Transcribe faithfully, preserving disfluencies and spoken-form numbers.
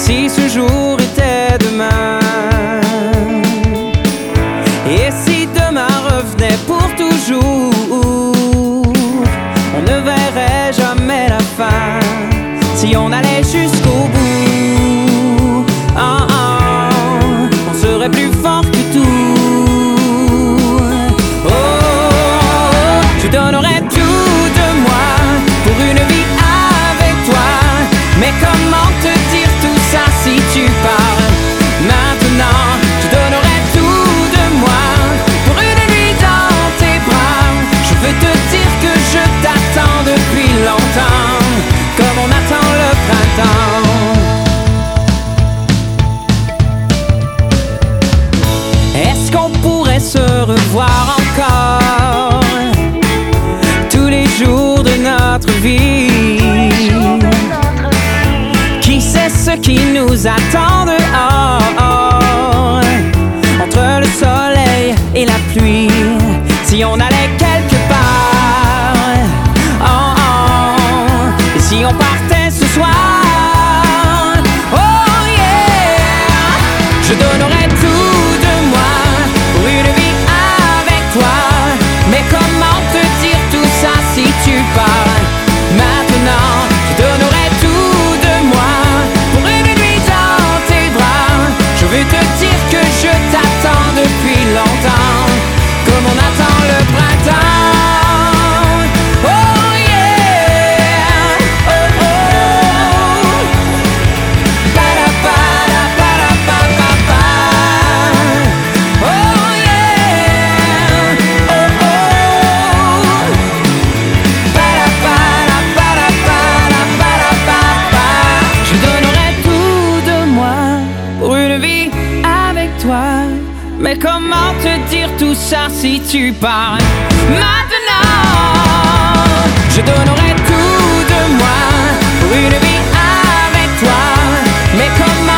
si ce jour était demain? Et si demain revenait pour toujours, on ne verrait jamais la fin. Si on allait jusqu'au bout, oh, oh, on serait plus fort que tout. Oh, oh, je donnerais tout de moi pour une vie avec toi. Mais comment te dire tout ça si tu pars maintenant? Je donnerais tout de moi pour une nuit dans tes bras. Je veux te dire que je t'attends depuis longtemps, comme on attend le printemps. Est-ce qu'on pourrait se revoir encore tous les jours de notre vie? Qui sait ce qui nous attend dehors, entre le soleil et la pluie? Si on allait quelque part, oh, oh, et si on partait ce soir? Oh yeah, je donnerais tout de moi pour une vie avec toi. Mais comment te dire tout ça si tu pars maintenant? Je donnerais tout de moi pour une nuit dans tes bras. Je veux te dire que je t'attends depuis longtemps, comme on attend le printemps. Oh yeah, oh oh, pa-da-pa-da-pa-da-pa-pa-pa. Oh yeah, oh oh, pa-da-pa-da-pa-da-pa-da-pa-da-pa-pa. Je donnerais tout de moi pour une vie avec toi. Mais comment te dire tout ça si tu pars maintenant? Je donnerais tout de moi pour une vie avec toi. Mais comment